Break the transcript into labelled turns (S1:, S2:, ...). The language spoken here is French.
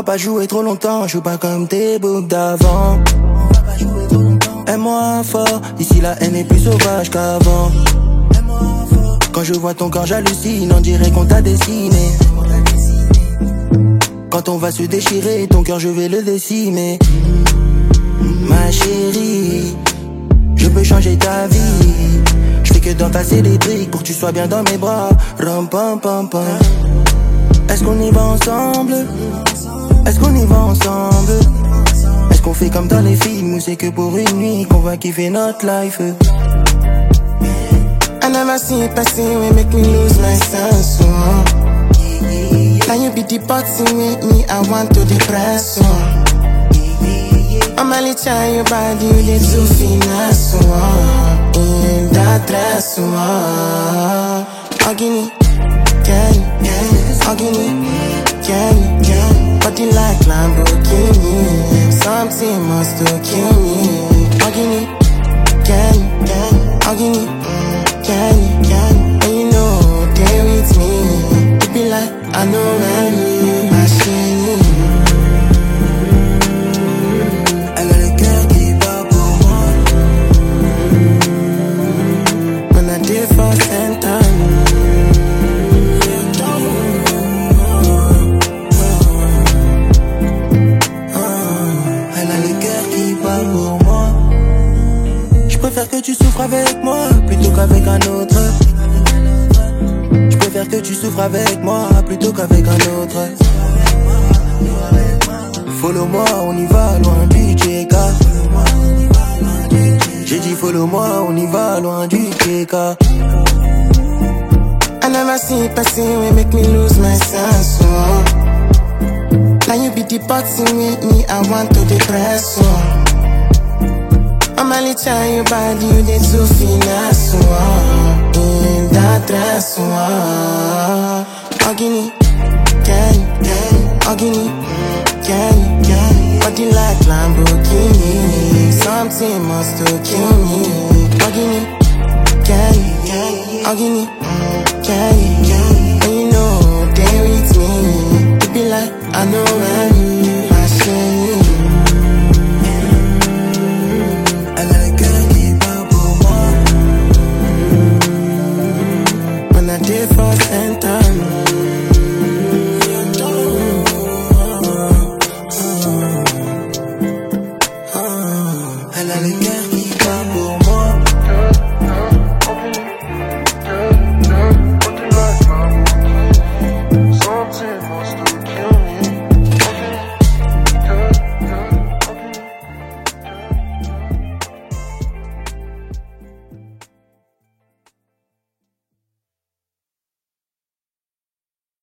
S1: pas jouer trop longtemps, joue pas comme tes boucs d'avant. Aime-moi fort, ici la haine est plus sauvage qu'avant. Quand je vois ton corps j'hallucine, on dirait qu'on t'a dessiné. Quand on va se déchirer, ton cœur je vais le décimer. Ma chérie, je peux changer ta vie. Je fais que d'entasser des briques pour que tu sois bien dans mes bras. Ram pam pam pam. Est-ce qu'on y va ensemble? Est-ce qu'on y va ensemble? Est-ce qu'on fait comme dans les films ou c'est que pour une nuit qu'on va kiffer notre life?
S2: I never see a person will make me lose my sense. Now you be the boxing with me, I want to depress. I'm only trying your body, you the too finesse. In that dress. Ogini, can you? Ogini, can you? Body like Lamborghini, something must to kill me. Ogini, can you? Ogini, can you? And you know they with me. It be like I know when you machine.
S1: Elle a le cœur qui bat pour moi.
S2: When I did first and time.
S1: Elle a le cœur qui bat pour moi. Je préfère que tu souffres avec moi plutôt qu'avec un autre. Je préfère que tu souffres avec moi plutôt qu'avec un autre. Follow-moi, on y va loin du JK. J'ai dit follow-moi, on y va loin du JK.
S2: I never see a person will make me lose my sense. Now you be the boxing with me, I want to depress. I'm only trying your body, you the too finesse. In that dress. Ogini, can you? Ogini, can you? Body like Lamborghini, something must to kill me. Ogini, can you? Ogini, can you? And you know they with me. It be like I know when you machine.
S1: Elle a le cœur qui bat pour moi.
S2: When I did first enter.